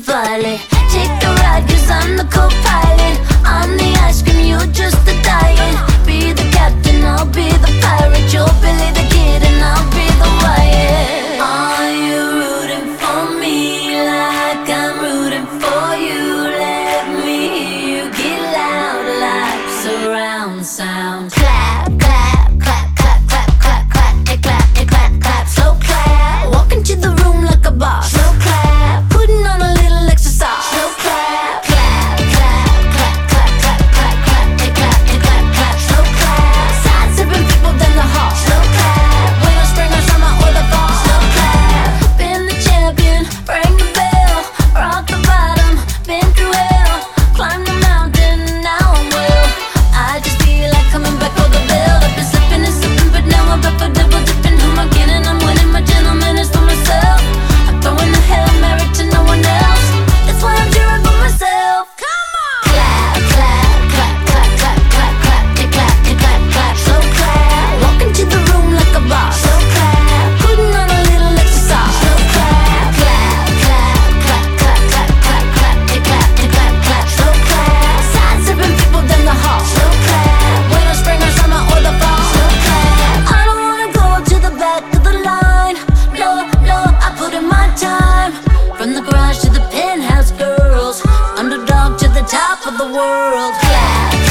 pilot. Take a ride, cause I'm the co-pilot. I'm the ice cream, you're just the diet. Be the captain, I'll be the pirate. You're Billy the Kid and I'll be the Wyatt. Are you rooting for me like I'm rooting for you? Let me hear you get loud like surround sound. Clap, clap, clap, clap, clap, clap, clap, it clap, it clap, clap, slow clap. Walk into the room like a boss. Slow clap, putting on a little extra sauce. Slow clap, clap, clap, clap, clap, clap, clap, clap, it clap, it clap, clap, slow clap. Side sipping people down the hall. Slow clap, winter, spring or summer or the fall. Slow clap, been the champion, ring the bell, rock the bottom, been through hell, climb the mountain, now I'm well. I just feel like coming back for the bell. I've been slipping and slipping, but now I'm back for double dipping. Who am I kidding? I'm winning, my gentleman is for myself. I'm throwing the Hail Mary to no one else. That's why I'm cheering for myself. Come on! Clap, clap, clap, clap, clap, clap, clap, it clap, it clap, clap, slow clap. Walk into the room like a boss. Slow clap, putting on a little extra sauce. Slow clap, clap, clap, clap, clap, clap, clap, clap, it clap, it clap, clap, slow clap. Side sipping people down the hall. Slow clap, winter, spring or summer or the fall. Slow clap. I don't wanna go to the back of the line. No, no, I put in my time. From the garage to the penthouse, girls, underdog to the top of the world. Clap.